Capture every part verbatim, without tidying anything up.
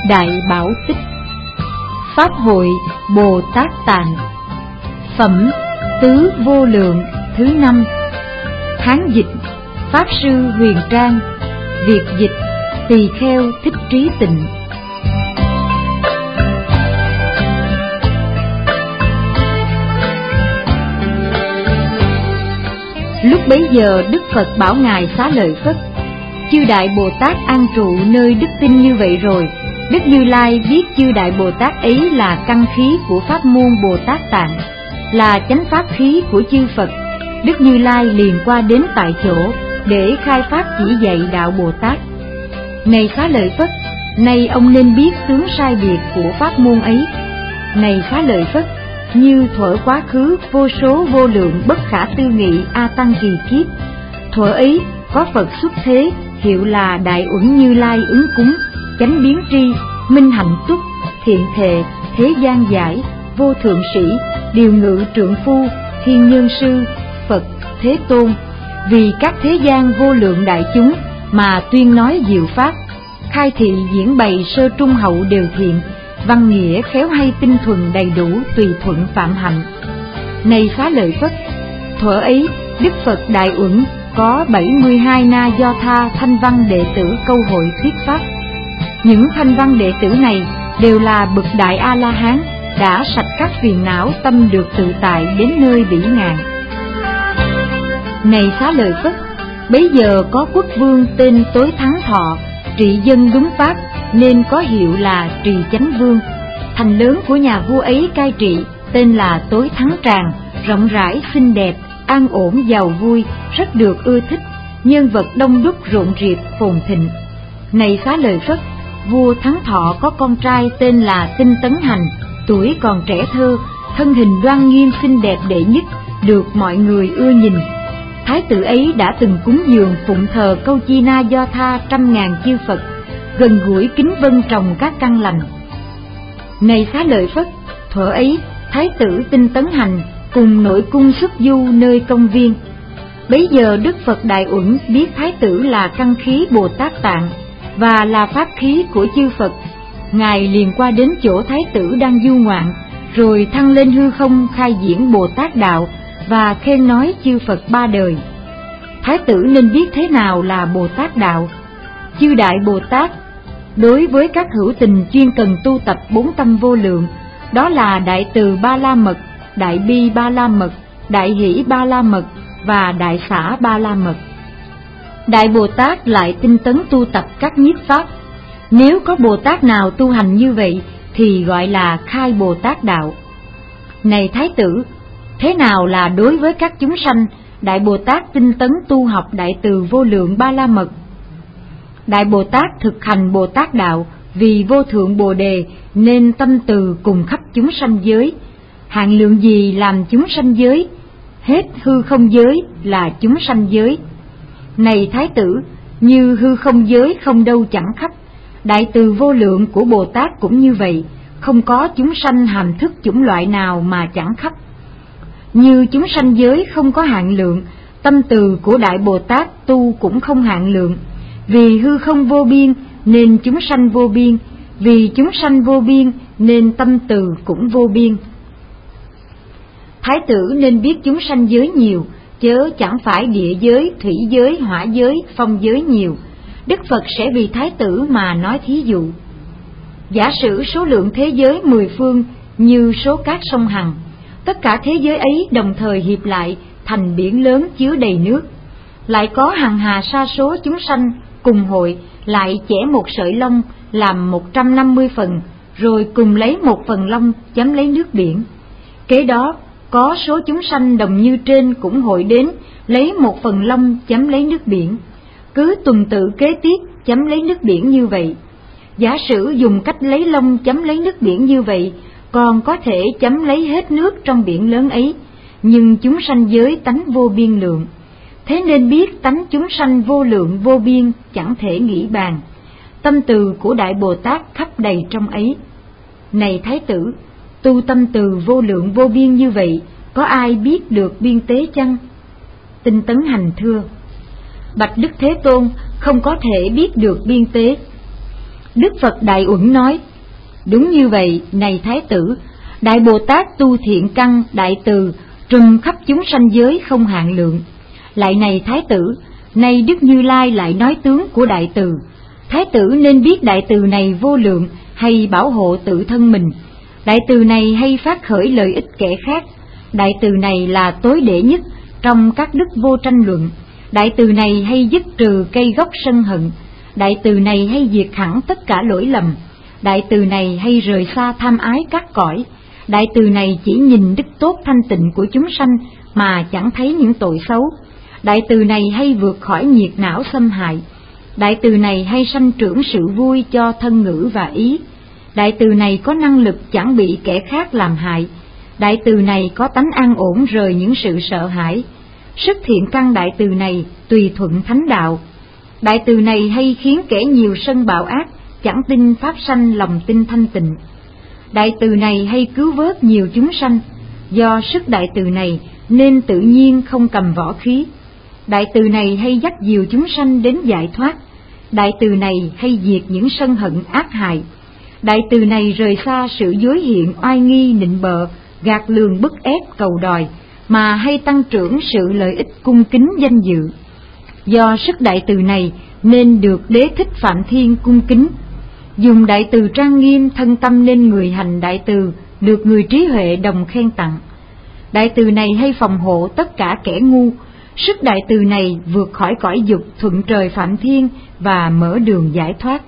Đại Bảo Tích. Pháp hội Bồ Tát Tạng. Phẩm Tứ Vô Lượng thứ năm. Hán dịch Pháp Sư Huyền Trang, Việt dịch Tỳ Kheo Thích Trí Tịnh. Lúc bấy giờ Đức Phật bảo Ngài Xá Lợi Phất: chư Đại Bồ Tát an trụ nơi đức tin như vậy rồi. Đức Như Lai biết chư Đại Bồ Tát ấy là căn khí của pháp môn Bồ Tát Tạng, là chánh pháp khí của chư Phật. Đức Như Lai liền qua đến tại chỗ để khai pháp chỉ dạy đạo Bồ Tát. Này Xá Lợi Phất, nay ông nên biết tướng sai biệt của pháp môn ấy. Này Xá Lợi Phất, như thuở quá khứ vô số vô lượng bất khả tư nghị a tăng kỳ kiếp, thuở ấy có Phật xuất thế, hiệu là Đại Uẩn Như Lai ứng cúng, chánh biến tri, minh hạnh túc, thiện thệ, thế gian giải, vô thượng sĩ, điều ngự trượng phu, thiên nhân sư, Phật, Thế Tôn, vì các thế gian vô lượng đại chúng mà tuyên nói diệu pháp, khai thị diễn bày sơ trung hậu đều thiện, văn nghĩa khéo hay tinh thuần đầy đủ tùy thuận phạm hạnh. Này Xá Lợi Phất, thuở ấy Đức Phật Đại Uẩn có bảy mươi hai na do tha thanh văn đệ tử câu hội thuyết pháp. Những thanh văn đệ tử này đều là bậc đại A La Hán, đã sạch các phiền não, tâm được tự tại đến nơi bỉ ngạn. Này Xá Lợi Phất, bấy giờ có quốc vương tên Tối Thắng Thọ, trị dân đúng pháp nên có hiệu là Trì Chánh Vương. Thành lớn của nhà vua ấy cai trị tên là Tối Thắng Tràng, rộng rãi xinh đẹp, an ổn giàu vui, rất được ưa thích, nhân vật đông đúc rộn rịp phồn thịnh. Này Xá Lợi Phất, vua Thắng Thọ có con trai tên là Tinh Tấn Hành, tuổi còn trẻ thơ, thân hình đoan nghiêm xinh đẹp đệ nhất, được mọi người ưa nhìn. Thái tử ấy đã từng cúng dường phụng thờ Câu Chi Na Do Tha trăm ngàn chư Phật, gần gũi kính vân trồng các căn lành. Này Xá Lợi Phất, thuở ấy Thái tử Tinh Tấn Hành cùng nội cung xuất du nơi công viên. Bấy giờ Đức Phật Đại Uẩn biết Thái tử là căn khí Bồ Tát Tạng và là pháp khí của chư Phật. Ngài liền qua đến chỗ Thái tử đang du ngoạn, rồi thăng lên hư không khai diễn Bồ Tát Đạo và khen nói chư Phật ba đời. Thái tử nên biết thế nào là Bồ Tát Đạo. Chư Đại Bồ Tát đối với các hữu tình chuyên cần tu tập bốn tâm vô lượng, đó là Đại Từ Ba La Mật, Đại Bi Ba La Mật, Đại Hỷ Ba La Mật và Đại Xả Ba La Mật. Đại Bồ Tát lại tinh tấn tu tập các nhiếp pháp. Nếu có Bồ Tát nào tu hành như vậy thì gọi là khai Bồ Tát Đạo. Này Thái tử, thế nào là đối với các chúng sanh Đại Bồ Tát tinh tấn tu học Đại Từ Vô Lượng Ba La Mật? Đại Bồ Tát thực hành Bồ Tát Đạo vì vô thượng Bồ Đề nên tâm từ cùng khắp chúng sanh giới. Hạn lượng gì làm chúng sanh giới? Hết hư không giới là chúng sanh giới. Này Thái tử, như hư không giới không đâu chẳng khắp, Đại Từ Vô Lượng của Bồ Tát cũng như vậy, không có chúng sanh hàm thức chủng loại nào mà chẳng khắp. Như chúng sanh giới không có hạn lượng, tâm từ của Đại Bồ Tát tu cũng không hạn lượng. Vì hư không vô biên nên chúng sanh vô biên, vì chúng sanh vô biên nên tâm từ cũng vô biên. Thái tử nên biết chúng sanh giới nhiều, chớ chẳng phải địa giới, thủy giới, hỏa giới, phong giới nhiều. Đức Phật sẽ vì Thái tử mà nói thí dụ. Giả sử số lượng thế giới mười phương như số cát sông Hằng, tất cả thế giới ấy đồng thời hiệp lại thành biển lớn chứa đầy nước. Lại có hằng hà sa số chúng sanh cùng hội, lại chẻ một sợi lông làm một trăm năm mươi phần, rồi cùng lấy một phần lông chấm lấy nước biển. Kế đó có số chúng sanh đồng như trên cũng hội đến lấy một phần lông chấm lấy nước biển, cứ tuần tự kế tiếp chấm lấy nước biển như vậy. Giả sử dùng cách lấy lông chấm lấy nước biển như vậy, còn có thể chấm lấy hết nước trong biển lớn ấy, nhưng chúng sanh giới tánh vô biên lượng. Thế nên biết tánh chúng sanh vô lượng vô biên chẳng thể nghĩ bàn. Tâm từ của Đại Bồ Tát khắp đầy trong ấy. Này Thái tử, tu tâm từ vô lượng vô biên như vậy, có ai biết được biên tế chăng? Tinh Tấn Hành thưa: bạch Đức Thế Tôn, không có thể biết được biên tế. Đức Phật Đại Uẩn nói: đúng như vậy, này Thái tử, Đại Bồ Tát tu thiện căn đại từ, trùm khắp chúng sanh giới không hạn lượng. Lại này Thái tử, nay Đức Như Lai lại nói tướng của đại từ. Thái tử nên biết đại từ này vô lượng, hay bảo hộ tự thân mình. Đại từ này hay phát khởi lợi ích kẻ khác. Đại từ này là tối đệ nhất trong các đức vô tranh luận. Đại từ này hay dứt trừ cây gốc sân hận. Đại từ này hay diệt hẳn tất cả lỗi lầm. Đại từ này hay rời xa tham ái các cõi. Đại từ này chỉ nhìn đức tốt thanh tịnh của chúng sanh mà chẳng thấy những tội xấu. Đại từ này hay vượt khỏi nhiệt não xâm hại. Đại từ này hay sanh trưởng sự vui cho thân ngữ và ý. Đại từ này có năng lực chẳng bị kẻ khác làm hại. Đại từ này có tánh an ổn rời những sự sợ hãi. Sức thiện căn đại từ này tùy thuận thánh đạo. Đại từ này hay khiến kẻ nhiều sân bạo ác chẳng tin pháp sanh lòng tin thanh tịnh. Đại từ này hay cứu vớt nhiều chúng sanh. Do sức đại từ này nên tự nhiên không cầm võ khí. Đại từ này hay dắt dìu chúng sanh đến giải thoát. Đại từ này hay diệt những sân hận ác hại. Đại từ này rời xa sự dối hiện oai nghi nịnh bợ, gạt lường bức ép cầu đòi, mà hay tăng trưởng sự lợi ích cung kính danh dự. Do sức đại từ này nên được Đế Thích Phạm Thiên cung kính. Dùng đại từ trang nghiêm thân tâm nên người hành đại từ được người trí huệ đồng khen tặng. Đại từ này hay phòng hộ tất cả kẻ ngu. Sức đại từ này vượt khỏi cõi dục thuận trời Phạm Thiên và mở đường giải thoát.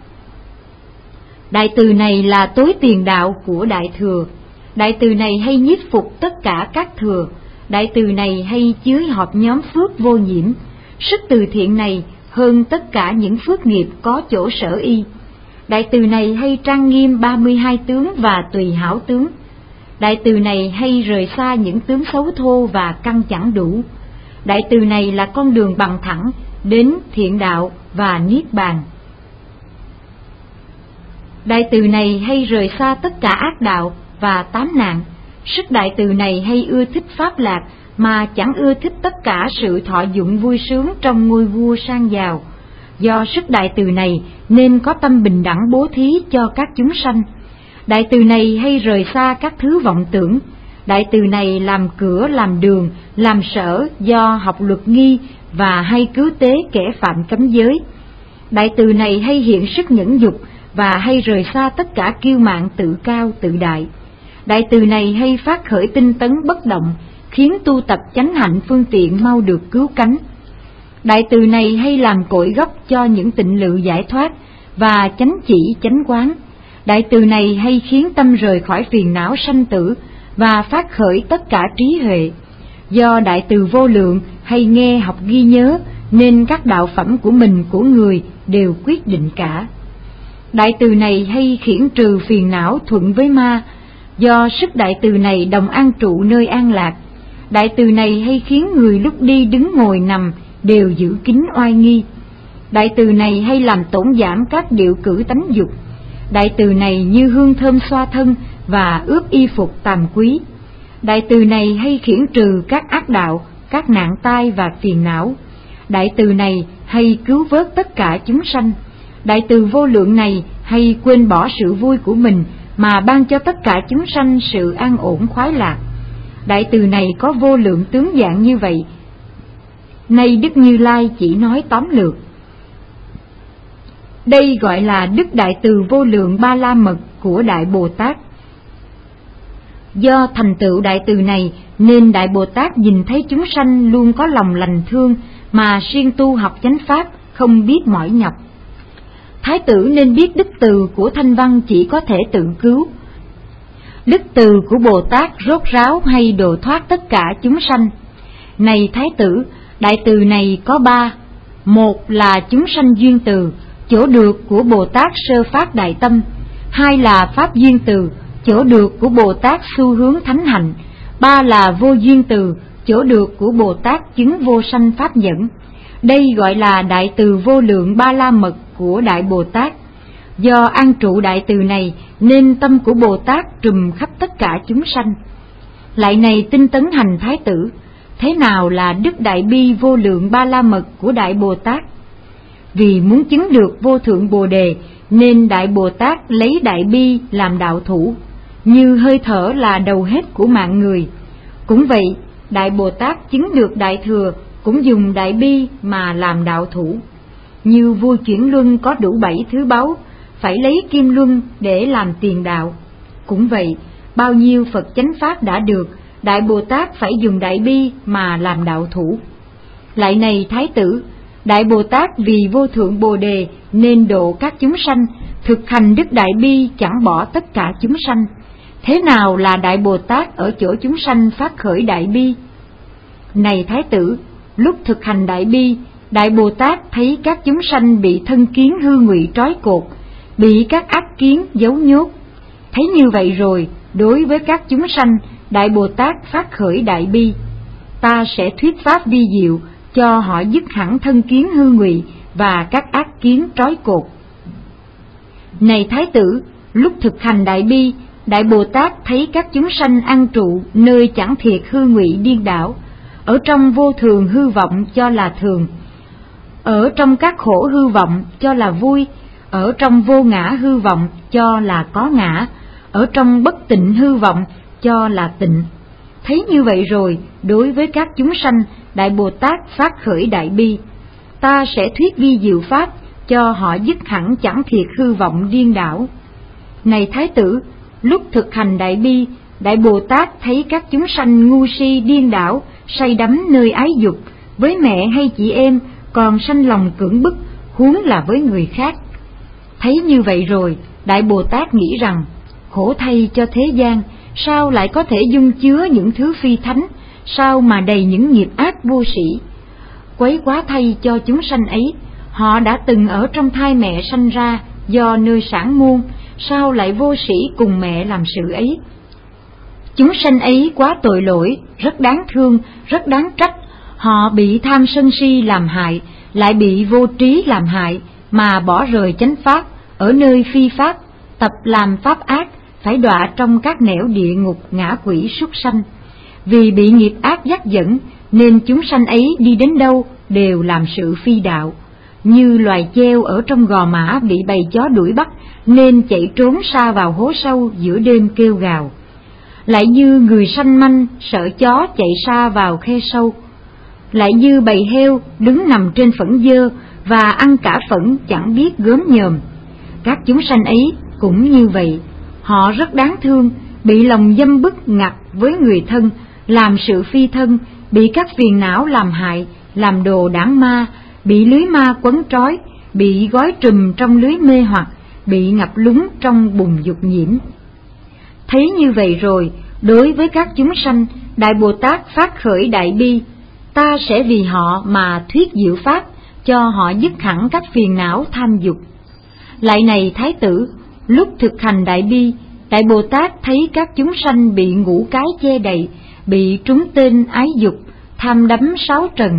Đại từ này là tối tiền đạo của đại thừa. Đại từ này hay nhiếp phục tất cả các thừa. Đại từ này hay chứa họp nhóm phước vô nhiễm. Sức từ thiện này hơn tất cả những phước nghiệp có chỗ sở y. Đại từ này hay trang nghiêm ba mươi hai tướng và tùy hảo tướng. Đại từ này hay rời xa những tướng xấu thô và căn chẳng đủ. Đại từ này là con đường bằng thẳng đến thiện đạo và niết bàn. Đại từ này hay rời xa tất cả ác đạo và tám nạn. Sức đại từ này hay ưa thích pháp lạc mà chẳng ưa thích tất cả sự thọ dụng vui sướng trong ngôi vua sang giàu. Do sức đại từ này nên có tâm bình đẳng bố thí cho các chúng sanh. Đại từ này hay rời xa các thứ vọng tưởng. Đại từ này làm cửa, làm đường, làm sở do học luật nghi và hay cứu tế kẻ phạm cấm giới. Đại từ này hay hiện sức nhẫn dục và hay rời xa tất cả kiêu mạn tự cao tự đại. Đại từ này hay phát khởi tinh tấn bất động, khiến tu tập chánh hạnh phương tiện mau được cứu cánh. Đại từ này hay làm cội gốc cho những tịnh lự giải thoát và chánh chỉ chánh quán. Đại từ này hay khiến tâm rời khỏi phiền não sanh tử và phát khởi tất cả trí huệ. Do đại từ vô lượng hay nghe học ghi nhớ nên các đạo phẩm của mình của người đều quyết định cả. Đại từ này hay khiển trừ phiền não thuận với ma. Do sức đại từ này đồng an trụ nơi an lạc. Đại từ này hay khiến người lúc đi đứng ngồi nằm đều giữ kín oai nghi. Đại từ này hay làm tổn giảm các điệu cử tánh dục. Đại từ này như hương thơm xoa thân và ướp y phục tàm quý. Đại từ này hay khiển trừ các ác đạo, các nạn tai và phiền não. Đại từ này hay cứu vớt tất cả chúng sanh. Đại từ vô lượng này hay quên bỏ sự vui của mình mà ban cho tất cả chúng sanh sự an ổn khoái lạc. Đại từ này có vô lượng tướng dạng như vậy. Nay Đức Như Lai chỉ nói tóm lược. Đây gọi là Đức Đại Từ vô lượng Ba La Mật của Đại Bồ Tát. Do thành tựu đại từ này nên Đại Bồ Tát nhìn thấy chúng sanh luôn có lòng lành thương mà siêng tu học chánh pháp, không biết mỏi nhọc. Thái tử nên biết đức từ của Thanh Văn chỉ có thể tự cứu. Đức từ của Bồ Tát rốt ráo hay độ thoát tất cả chúng sanh. Này Thái tử, đại từ này có ba. Một là chúng sanh duyên từ, chỗ được của Bồ Tát sơ phát đại tâm. Hai là pháp duyên từ, chỗ được của Bồ Tát xu hướng thánh hạnh. Ba là vô duyên từ, chỗ được của Bồ Tát chứng vô sanh pháp nhẫn. Đây gọi là đại từ vô lượng Ba La Mật của Đại Bồ Tát. Do an trụ đại từ này nên tâm của Bồ Tát trùm khắp tất cả chúng sanh. Lại này tinh tấn hành Thái tử, thế nào là đức đại bi vô lượng Ba La Mật của Đại Bồ Tát? Vì muốn chứng được vô thượng Bồ Đề nên Đại Bồ Tát lấy Đại Bi làm đạo thủ, như hơi thở là đầu hết của mạng người. Cũng vậy, Đại Bồ Tát chứng được Đại Thừa cũng dùng Đại Bi mà làm đạo thủ. Như vua chuyển luân có đủ bảy thứ báu, phải lấy kim luân để làm tiền đạo. Cũng vậy, bao nhiêu Phật chánh pháp đã được, Đại Bồ Tát phải dùng Đại Bi mà làm đạo thủ. Lại này Thái tử, Đại Bồ Tát vì vô thượng Bồ Đề nên độ các chúng sanh, thực hành đức Đại Bi chẳng bỏ tất cả chúng sanh. Thế nào là Đại Bồ Tát ở chỗ chúng sanh phát khởi Đại Bi? Này Thái tử, lúc thực hành Đại Bi, Đại Bồ Tát thấy các chúng sanh bị thân kiến hư ngụy trói cột, bị các ác kiến giấu nhốt. Thấy như vậy rồi, đối với các chúng sanh, Đại Bồ Tát phát khởi Đại Bi. Ta sẽ thuyết pháp vi diệu cho họ dứt hẳn thân kiến hư ngụy và các ác kiến trói cột. Này Thái tử, lúc thực hành Đại Bi, Đại Bồ Tát thấy các chúng sanh ăn trụ nơi chẳng thiệt hư ngụy điên đảo, ở trong vô thường hư vọng cho là thường, ở trong các khổ hư vọng cho là vui, ở trong vô ngã hư vọng cho là có ngã, ở trong bất tịnh hư vọng cho là tịnh. Thấy như vậy rồi, đối với các chúng sanh, Đại Bồ Tát phát khởi Đại Bi. Ta sẽ thuyết vi diệu pháp cho họ dứt hẳn chẳng thiệt hư vọng điên đảo. Này Thái tử, lúc thực hành Đại Bi, Đại Bồ Tát thấy các chúng sanh ngu si điên đảo, say đắm nơi ái dục, với mẹ hay chị em còn sanh lòng cưỡng bức, huống là với người khác. Thấy như vậy rồi, Đại Bồ Tát nghĩ rằng, khổ thay cho thế gian, sao lại có thể dung chứa những thứ phi thánh, sao mà đầy những nghiệp ác vô sĩ. Quấy quá thay cho chúng sanh ấy, họ đã từng ở trong thai mẹ sanh ra do nơi sản môn, sao lại vô sĩ cùng mẹ làm sự ấy. Chúng sanh ấy quá tội lỗi, rất đáng thương, rất đáng trách. Họ bị tham sân si làm hại, lại bị vô trí làm hại, mà bỏ rời chánh pháp, ở nơi phi pháp, tập làm pháp ác, phải đọa trong các nẻo địa ngục ngã quỷ súc sanh. Vì bị nghiệp ác dắt dẫn, nên chúng sanh ấy đi đến đâu đều làm sự phi đạo. Như loài treo ở trong gò mã bị bầy chó đuổi bắt, nên chạy trốn xa vào hố sâu giữa đêm kêu gào. Lại như người sanh manh sợ chó chạy xa vào khe sâu. Lại như bầy heo đứng nằm trên phẫn dơ và ăn cả phẫn chẳng biết gớm nhòm. Các chúng sanh ấy cũng như vậy, họ rất đáng thương, bị lòng dâm bức ngặt với người thân, làm sự phi thân, bị các phiền não làm hại, làm đồ đảng ma, bị lưới ma quấn trói, bị gói trùm trong lưới mê hoặc, bị ngập lúng trong bùn dục nhiễm. Thấy như vậy rồi, đối với các chúng sanh, Đại Bồ Tát phát khởi Đại Bi. Ta sẽ vì họ mà thuyết diệu pháp, cho họ dứt hẳn các phiền não tham dục. Lại này Thái tử, lúc thực hành Đại Bi, Đại Bồ Tát thấy các chúng sanh bị ngũ cái che đậy, bị trúng tên ái dục, tham đắm sáu trần.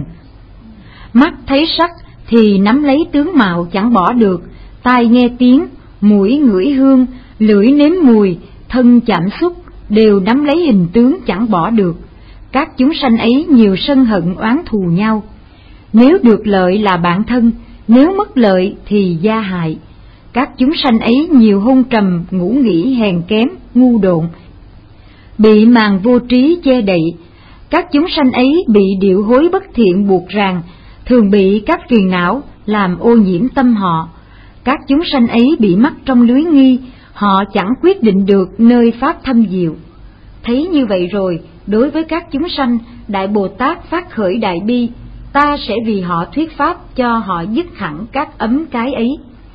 Mắt thấy sắc thì nắm lấy tướng mạo chẳng bỏ được, tai nghe tiếng, mũi ngửi hương, lưỡi nếm mùi, thân chạm xúc, đều nắm lấy hình tướng chẳng bỏ được. Các chúng sanh ấy nhiều sân hận oán thù nhau. Nếu được lợi là bạn thân, nếu mất lợi thì gia hại. Các chúng sanh ấy nhiều hôn trầm, ngủ nghỉ hèn kém, ngu độn, bị màn vô trí che đậy. Các chúng sanh ấy bị điệu hối bất thiện buộc ràng, thường bị các phiền não làm ô nhiễm tâm họ. Các chúng sanh ấy bị mắc trong lưới nghi, họ chẳng quyết định được nơi pháp thâm diệu. Thấy như vậy rồi, đối với các chúng sanh, Đại Bồ Tát phát khởi Đại Bi. Ta sẽ vì họ thuyết pháp cho họ dứt hẳn các ấm cái ấy.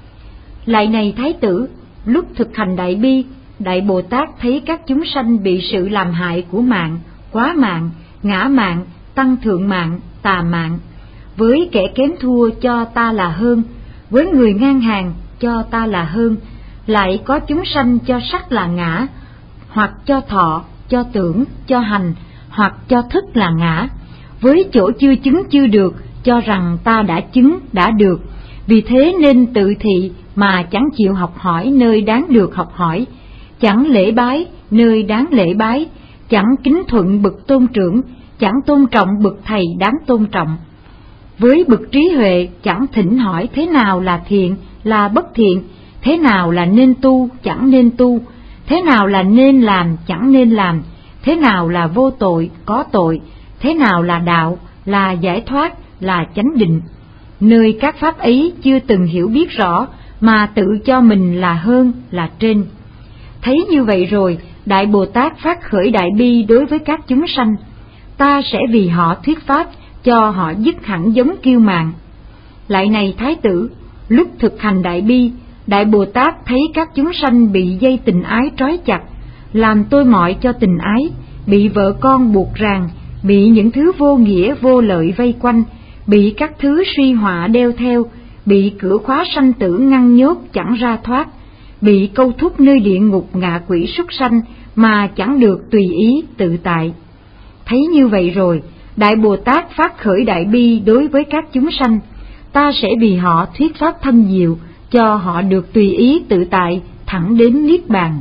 Lại này Thái tử, lúc thực hành Đại Bi, Đại Bồ Tát thấy các chúng sanh bị sự làm hại của mạng, quá mạng, ngã mạng, tăng thượng mạng, tà mạng. Với kẻ kém thua cho ta là hơn, với người ngang hàng cho ta là hơn. Lại có chúng sanh cho sắc là ngã, hoặc cho thọ, cho tưởng, cho hành, hoặc cho thức là ngã. Với chỗ chưa chứng chưa được, cho rằng ta đã chứng, đã được. Vì thế nên tự thị mà chẳng chịu học hỏi nơi đáng được học hỏi, chẳng lễ bái nơi đáng lễ bái, chẳng kính thuận bậc tôn trưởng, chẳng tôn trọng bậc thầy đáng tôn trọng. Với bậc trí huệ chẳng thỉnh hỏi thế nào là thiện, là bất thiện, thế nào là nên tu, chẳng nên tu, thế nào là nên làm, chẳng nên làm, thế nào là vô tội, có tội, thế nào là đạo, là giải thoát, là chánh định. Nơi các pháp ấy chưa từng hiểu biết rõ mà tự cho mình là hơn, là trên. Thấy như vậy rồi, Đại Bồ Tát phát khởi đại bi đối với các chúng sanh. Ta sẽ vì họ thuyết pháp, cho họ dứt hẳn giống kiêu mạn. Lại này Thái tử, lúc thực hành đại bi, Đại Bồ Tát thấy các chúng sanh bị dây tình ái trói chặt, làm tôi mọi cho tình ái, bị vợ con buộc ràng, bị những thứ vô nghĩa vô lợi vây quanh, bị các thứ suy họa đeo theo, bị cửa khóa sanh tử ngăn nhốt chẳng ra thoát, bị câu thúc nơi địa ngục ngạ quỷ súc sanh mà chẳng được tùy ý tự tại. Thấy như vậy rồi, Đại Bồ Tát phát khởi đại bi đối với các chúng sanh. Ta sẽ vì họ thuyết pháp thâm diệu, cho họ được tùy ý tự tại, thẳng đến niết bàn.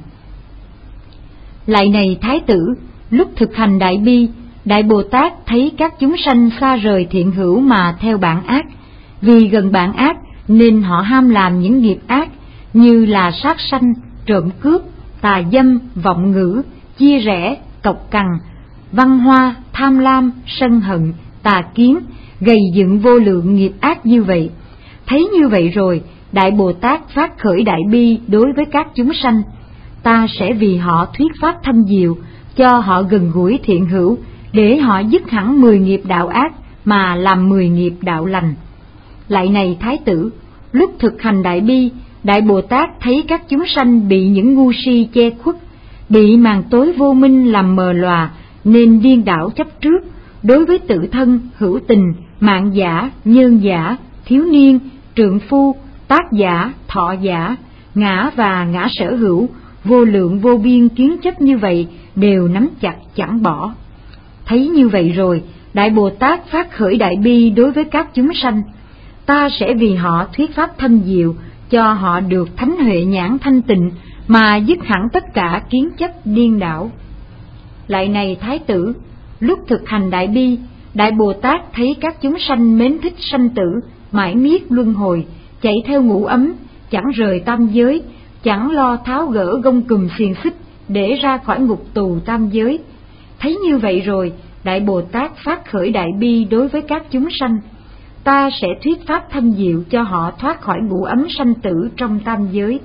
Lại này Thái tử, lúc thực hành đại bi, Đại Bồ Tát thấy các chúng sanh xa rời thiện hữu mà theo bản ác. Vì gần bản ác nên họ ham làm những nghiệp ác, như là sát sanh, trộm cướp, tà dâm, vọng ngữ, chia rẽ, cọc cằn, văn hoa, tham lam, sân hận, tà kiến, gầy dựng vô lượng nghiệp ác như vậy. Thấy như vậy rồi, Đại Bồ Tát phát khởi đại bi đối với các chúng sanh. Ta sẽ vì họ thuyết pháp thâm diệu, cho họ gần gũi thiện hữu, để họ dứt hẳn mười nghiệp đạo ác mà làm mười nghiệp đạo lành. Lại này Thái tử, lúc thực hành đại bi, Đại Bồ Tát thấy các chúng sanh bị những ngu si che khuất, bị màn tối vô minh làm mờ lòa, nên điên đảo chấp trước đối với tự thân, hữu tình, mạng giả, nhân giả, thiếu niên, trượng phu, tác giả, thọ giả, ngã và ngã sở hữu, vô lượng vô biên kiến chấp như vậy đều nắm chặt chẳng bỏ. Thấy như vậy rồi, Đại Bồ Tát phát khởi đại bi đối với các chúng sanh. Ta sẽ vì họ thuyết pháp thâm diệu, cho họ được thánh huệ nhãn thanh tịnh mà dứt hẳn tất cả kiến chấp điên đảo. Lại này Thái tử, lúc thực hành đại bi, Đại Bồ Tát thấy các chúng sanh mến thích sanh tử, mãi miết luân hồi, chạy theo ngũ ấm, chẳng rời tam giới, chẳng lo tháo gỡ gông cùm xiềng xích để ra khỏi ngục tù tam giới. Thấy như vậy rồi, Đại Bồ Tát phát khởi đại bi đối với các chúng sanh. Ta sẽ thuyết pháp thâm diệu cho họ thoát khỏi ngũ ấm sanh tử trong tam giới.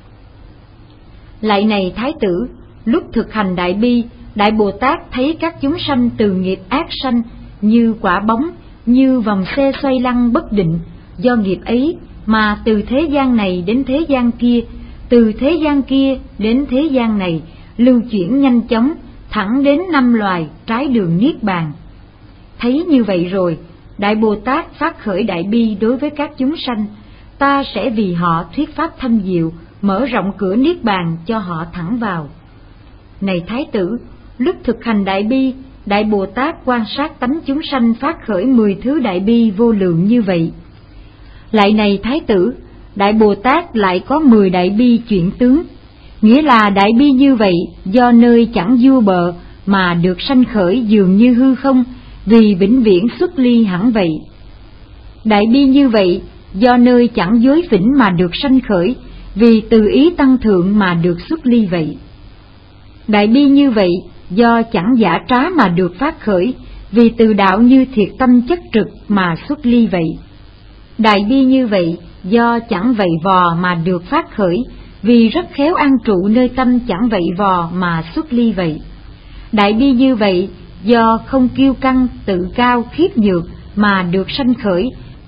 Lại này Thái tử, lúc thực hành đại bi, Đại Bồ Tát thấy các chúng sanh từ nghiệp ác sanh, như quả bóng, như vòng xe xoay lăn bất định, do nghiệp ấy mà từ thế gian này đến thế gian kia, từ thế gian kia đến thế gian này, lưu chuyển nhanh chóng, thẳng đến năm loài trái đường niết bàn. Thấy như vậy rồi, Đại Bồ Tát phát khởi đại bi đối với các chúng sanh. Ta sẽ vì họ thuyết pháp thâm diệu, mở rộng cửa niết bàn cho họ thẳng vào. Này Thái tử, lúc thực hành đại bi, Đại Bồ Tát quan sát tánh chúng sanh phát khởi mười thứ đại bi vô lượng như vậy. Lại này Thái tử, Đại Bồ Tát lại có mười đại bi chuyển tướng, nghĩa là đại bi như vậy do nơi chẳng vua bờ mà được sanh khởi dường như hư không, vì vĩnh viễn xuất ly hẳn vậy. Đại bi như vậy do nơi chẳng dối phỉnh mà được sanh khởi, vì từ ý tăng thượng mà được xuất ly vậy. Đại bi như vậy do chẳng giả trá mà được phát khởi, vì từ đạo như thiệt tâm chất trực mà xuất ly vậy. Đại bi như vậy do chẳng vậy vò mà được phát khởi, vì rất khéo an trụ nơi tâm chẳng vậy vò mà xuất ly vậy. Đại bi như vậy do không kiêu căng, tự cao, khiếp nhược mà được sanh khởi,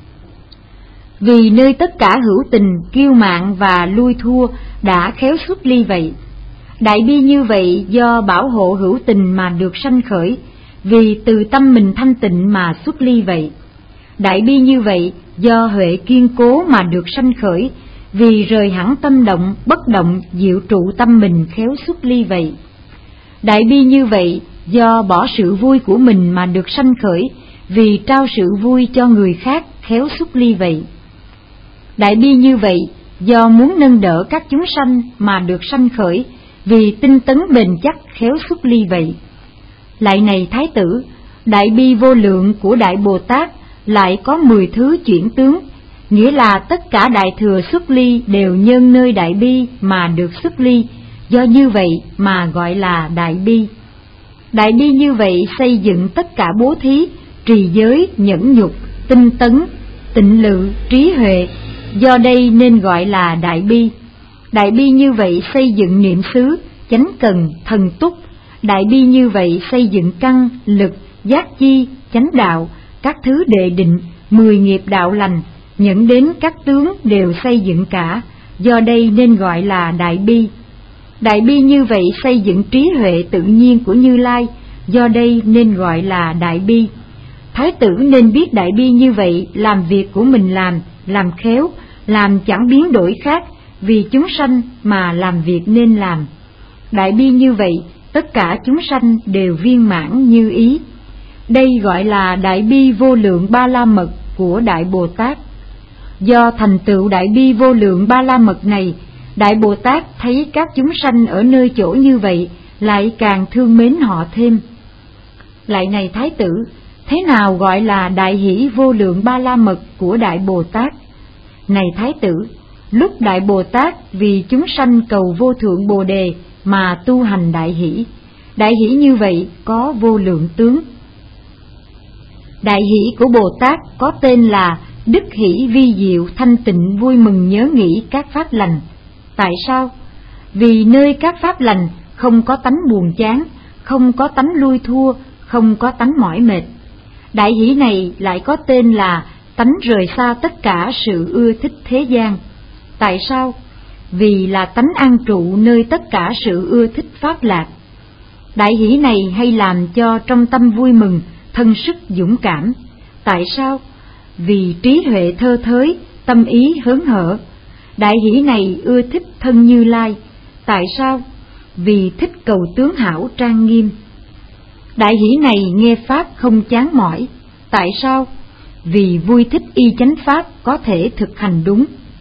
vì nơi tất cả hữu tình, kiêu mạn và lui thua đã khéo xuất ly vậy. Đại bi như vậy do bảo hộ hữu tình mà được sanh khởi, vì từ tâm mình thanh tịnh mà xuất ly vậy. Đại bi như vậy do huệ kiên cố mà được sanh khởi, vì rời hẳn tâm động, bất động, diệu trụ tâm mình khéo xuất ly vậy. Đại bi như vậy do bỏ sự vui của mình mà được sanh khởi, vì trao sự vui cho người khác khéo xuất ly vậy. Đại bi như vậy do muốn nâng đỡ các chúng sanh mà được sanh khởi, vì tinh tấn bền chắc khéo xuất ly vậy. Lại này Thái tử, đại bi vô lượng của Đại Bồ Tát lại có mười thứ chuyển tướng, nghĩa là tất cả đại thừa xuất ly đều nhân nơi đại bi mà được xuất ly, do như vậy mà gọi là đại bi. Đại bi như vậy xây dựng tất cả bố thí, trì giới, nhẫn nhục, tinh tấn, tịnh lự, trí huệ, do đây nên gọi là đại bi. Đại bi như vậy xây dựng niệm xứ, chánh cần, thần túc. Đại bi như vậy xây dựng căn, lực, giác chi, chánh đạo, các thứ đệ định, mười nghiệp đạo lành, nhẫn đến các tướng đều xây dựng cả, do đây nên gọi là đại bi. Đại bi như vậy xây dựng trí huệ tự nhiên của Như Lai, do đây nên gọi là đại bi. Thái tử nên biết đại bi như vậy, làm việc của mình làm, làm khéo, làm chẳng biến đổi khác, vì chúng sanh mà làm việc nên làm. Đại bi như vậy, tất cả chúng sanh đều viên mãn như ý. Đây gọi là đại bi vô lượng ba la mật của Đại Bồ Tát. Do thành tựu đại bi vô lượng ba la mật này, Đại Bồ Tát thấy các chúng sanh ở nơi chỗ như vậy, lại càng thương mến họ thêm. Lại này Thái tử, thế nào gọi là đại hỷ vô lượng ba la mật của Đại Bồ Tát? Này Thái tử, lúc Đại Bồ Tát vì chúng sanh cầu vô thượng Bồ Đề mà tu hành đại hỷ. Đại hỷ như vậy có vô lượng tướng. Đại hỷ của Bồ Tát có tên là đức hỷ vi diệu thanh tịnh vui mừng nhớ nghĩ các pháp lành. Tại sao? Vì nơi các pháp lành không có tánh buồn chán, không có tánh lui thua, không có tánh mỏi mệt. Đại hỷ này lại có tên là tánh rời xa tất cả sự ưa thích thế gian. Tại sao? Vì là tánh an trụ nơi tất cả sự ưa thích pháp lạc. Đại hỷ này hay làm cho trong tâm vui mừng, thân sức dũng cảm. Tại sao? Vì trí huệ thơ thới, tâm ý hớn hở. Đại hỷ này ưa thích thân Như Lai. Tại sao? Vì thích cầu tướng hảo trang nghiêm. Đại hỷ này nghe pháp không chán mỏi. Tại sao? Vì vui thích y chánh pháp có thể thực hành đúng.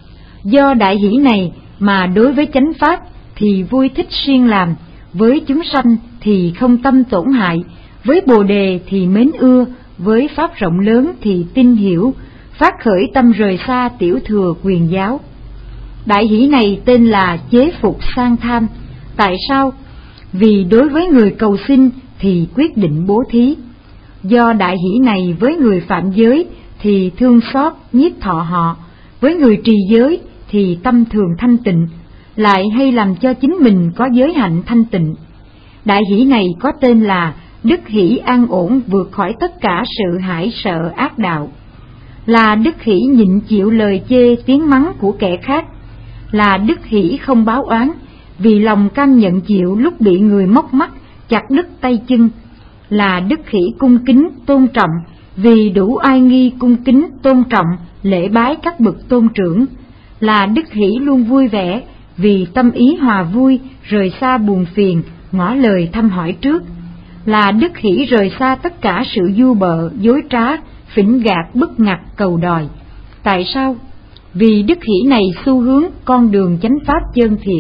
Do đại hỷ này mà đối với chánh pháp thì vui thích siêng làm, với chúng sanh thì không tâm tổn hại, với Bồ Đề thì mến ưa, với pháp rộng lớn thì tin hiểu, phát khởi tâm rời xa tiểu thừa quyền giáo. Đại hỷ này tên là chế phục sang tham. Tại sao? Vì đối với người cầu xin thì quyết định bố thí. Do đại hỷ này với người phạm giới thì thương xót nhiếp thọ họ, với người trì giới thì tâm thường thanh tịnh, lại hay làm cho chính mình có giới hạnh thanh tịnh. Đại hỷ này có tên là đức hỷ an ổn vượt khỏi tất cả sự hãi sợ ác đạo, là đức hỷ nhịn chịu lời chê tiếng mắng của kẻ khác, là đức hỷ không báo oán, vì lòng cam nhận chịu lúc bị người móc mắt, chặt đứt tay chân, là đức hỷ cung kính tôn trọng, vì đủ oai nghi cung kính tôn trọng lễ bái các bậc tôn trưởng, là đức hỷ luôn vui vẻ, vì tâm ý hòa vui, rời xa buồn phiền, ngỏ lời thăm hỏi trước, là đức hỷ rời xa tất cả sự du bợ, dối trá, phỉnh gạt, bức ngặt, cầu đòi. Tại sao? Vì đức hỷ này xu hướng con đường chánh pháp chân thiệt.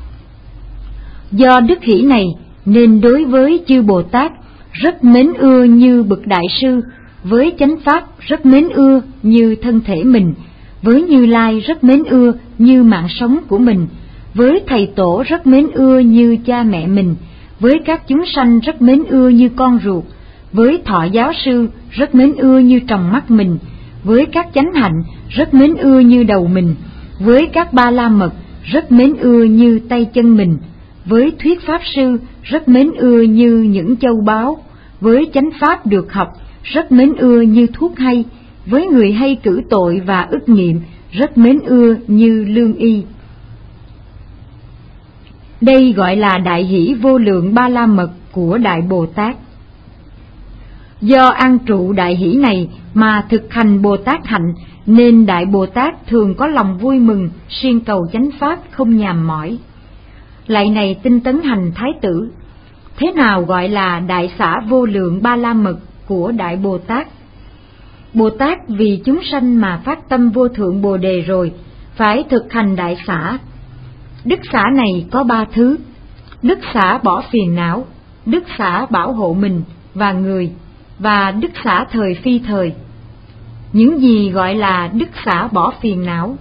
Do đức hỷ này nên đối với chư Bồ Tát rất mến ưa như bậc đại sư, với chánh pháp rất mến ưa như thân thể mình, với Như Lai rất mến ưa như mạng sống của mình, với thầy tổ rất mến ưa như cha mẹ mình, với các chúng sanh rất mến ưa như con ruột, với thọ giáo sư rất mến ưa như tròng mắt mình, với các chánh hạnh rất mến ưa như đầu mình, với các ba la mật rất mến ưa như tay chân mình, với thuyết pháp sư rất mến ưa như những châu báu, với chánh pháp được học rất mến ưa như thuốc hay, với người hay cử tội và ức nghiệm rất mến ưa như lương y. Đây gọi là đại hỷ vô lượng ba la mật của Đại Bồ Tát. Do an trụ đại hỷ này mà thực hành Bồ Tát hạnh, nên Đại Bồ Tát thường có lòng vui mừng, siêng cầu chánh pháp không nhàm mỏi. Lại này tinh tấn hành Thái tử, thế nào gọi là đại xả vô lượng ba la mật của Đại Bồ Tát? Bồ Tát vì chúng sanh mà phát tâm vô thượng Bồ Đề rồi, phải thực hành đại xả. Đức xả này có ba thứ: đức xả bỏ phiền não, đức xả bảo hộ mình và người, và đức xả thời phi thời. những gì gọi là đức xả bỏ phiền não.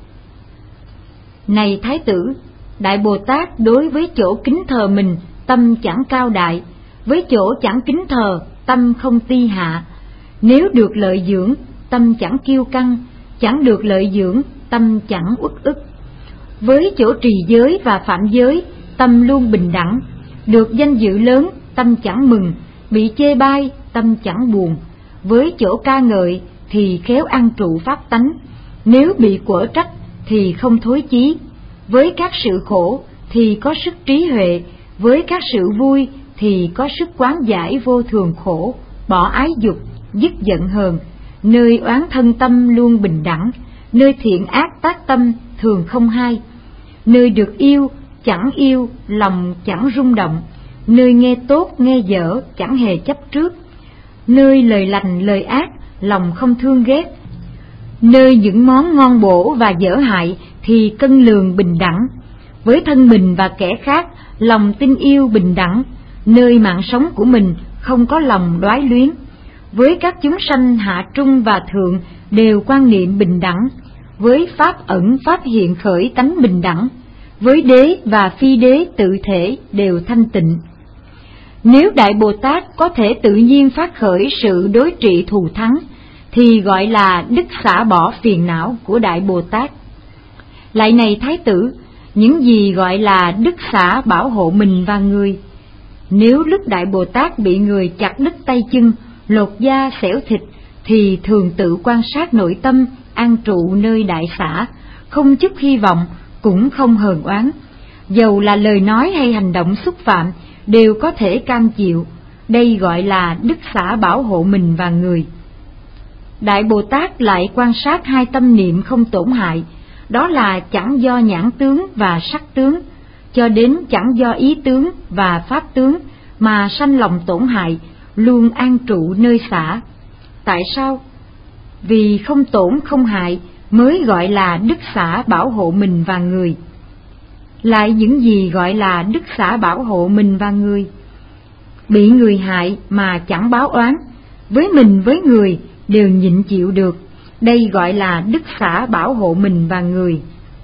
Này Thái tử, Đại Bồ Tát đối với chỗ kính thờ mình tâm chẳng cao đại, với chỗ chẳng kính thờ tâm không ti hạ. Nếu được lợi dưỡng, tâm chẳng kiêu căng, chẳng được lợi dưỡng, tâm chẳng uất ức. Với chỗ trì giới và phạm giới, tâm luôn bình đẳng. Được danh dự lớn, tâm chẳng mừng, bị chê bai, tâm chẳng buồn. Với chỗ ca ngợi thì khéo ăn trụ pháp tánh, nếu bị quở trách thì không thối chí. Với các sự khổ thì có sức trí huệ, với các sự vui thì có sức quán giải vô thường khổ, bỏ ái dục, dứt giận hờn. Nơi oán thân tâm luôn bình đẳng, nơi thiện ác tác tâm thường không hai. Nơi được yêu chẳng yêu, lòng chẳng rung động. Nơi nghe tốt nghe dở chẳng hề chấp trước. Nơi lời lành lời ác lòng không thương ghét. Nơi những món ngon bổ và dở hại thì cân lường bình đẳng. Với thân mình và kẻ khác lòng tin yêu bình đẳng. Nơi mạng sống của mình không có lòng đoái luyến. Với các chúng sanh hạ trung và thượng đều quan niệm bình đẳng. Với pháp ẩn pháp hiện khởi tánh bình đẳng. Với đế và phi đế tự thể đều thanh tịnh. Nếu Đại Bồ Tát có thể tự nhiên phát khởi sự đối trị thù thắng thì gọi là đức xả bỏ phiền não của Đại Bồ Tát. Lại này Thái tử, những gì gọi là đức xả bảo hộ mình và người? Nếu lúc Đại Bồ Tát bị người chặt đứt tay chân, lột da xẻo thịt thì thường tự quan sát nội tâm, an trụ nơi đại xả, không chút hy vọng, cũng không hờn oán. Dầu là lời nói hay hành động xúc phạm đều có thể cam chịu. Đây gọi là đức xả bảo hộ mình và người. Đại Bồ Tát lại quan sát hai tâm niệm không tổn hại, đó là chẳng do nhãn tướng và sắc tướng, cho đến chẳng do ý tướng và pháp tướng mà sanh lòng tổn hại, luôn an trụ nơi xả. Tại sao? Vì không tổn không hại mới gọi là đức xả bảo hộ mình và người. Lại những gì gọi là đức xả bảo hộ mình và người? Bị người hại mà chẳng báo oán, với mình với người đều nhịn chịu được, đây gọi là đức xả bảo hộ mình và người.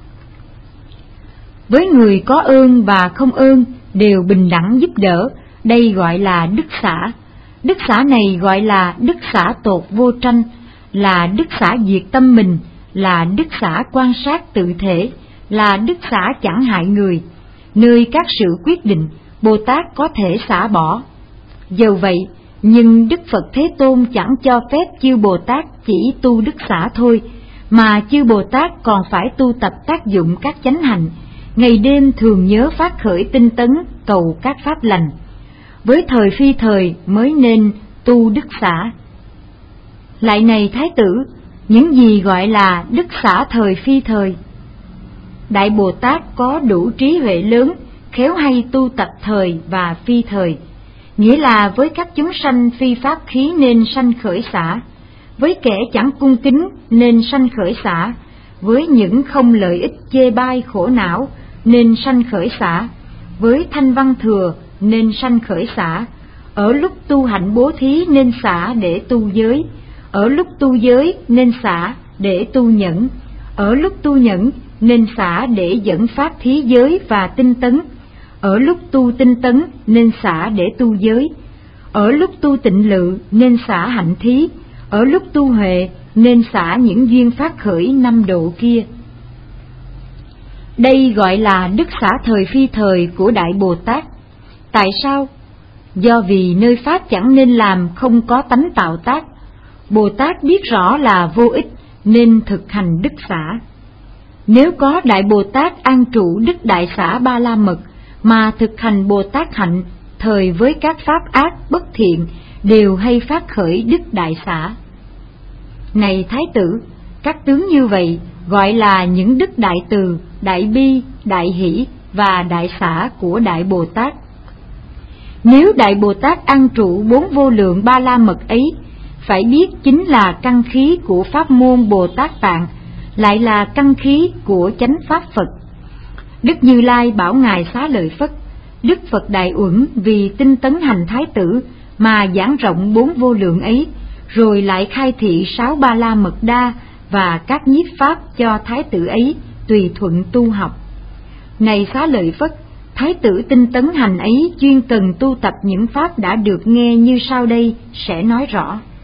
Với người có ơn và không ơn đều bình đẳng giúp đỡ, đây gọi là đức xả. Đức xả này gọi là đức xả tột vô tranh, là đức xả diệt tâm mình, là đức xả quan sát tự thể, là đức xả chẳng hại người. Nơi các sự quyết định, Bồ Tát có thể xả bỏ. Dầu vậy, nhưng Đức Phật Thế Tôn chẳng cho phép chư Bồ Tát chỉ tu đức xả thôi, mà chư Bồ Tát còn phải tu tập tác dụng các chánh hạnh, ngày đêm thường nhớ phát khởi tinh tấn cầu các pháp lành. Với thời phi thời mới nên tu đức xả. Lại này Thái tử, những gì gọi là đức xả thời phi thời? Đại Bồ Tát có đủ trí huệ lớn, khéo hay tu tập thời và phi thời, nghĩa là với các chúng sanh phi pháp khí nên sanh khởi xả, với kẻ chẳng cung kính nên sanh khởi xả, với những không lợi ích chê bai khổ não nên sanh khởi xả, với thanh văn thừa nên sanh khởi xả, ở lúc tu hạnh bố thí nên xả để tu giới, ở lúc tu giới nên xả để tu nhẫn, ở lúc tu nhẫn nên xả để dẫn phát thí giới và tinh tấn, ở lúc tu tinh tấn nên xả để tu giới, ở lúc tu tịnh lự nên xả hạnh thí, ở lúc tu huệ nên xả những duyên phát khởi năm độ kia. Đây gọi là đức xả thời phi thời của Đại Bồ Tát. Tại sao? Do vì nơi pháp chẳng nên làm không có tánh tạo tác, Bồ Tát biết rõ là vô ích nên thực hành đức xả. Nếu có Đại Bồ Tát an trụ đức đại xả ba la mật mà thực hành Bồ Tát hạnh, thời với các pháp ác bất thiện đều hay phát khởi đức đại xả. Này Thái tử, các tướng như vậy gọi là những đức đại từ, đại bi, đại hỷ và đại xả của Đại Bồ Tát. Nếu Đại Bồ Tát an trụ bốn vô lượng ba la mật ấy, phải biết chính là căn khí của pháp môn Bồ Tát Tạng, lại là căn khí của chánh pháp Phật. Đức Như Lai bảo ngài Xá Lợi Phất, Đức Phật Đại Uẩn vì tinh tấn hành Thái tử mà giảng rộng bốn vô lượng ấy, rồi lại khai thị sáu ba la mật đa và các nhiếp pháp cho thái tử ấy tùy thuận tu học. Này Xá Lợi Phất, thái tử tinh tấn hành ấy chuyên cần tu tập những pháp đã được nghe như sau đây sẽ nói rõ.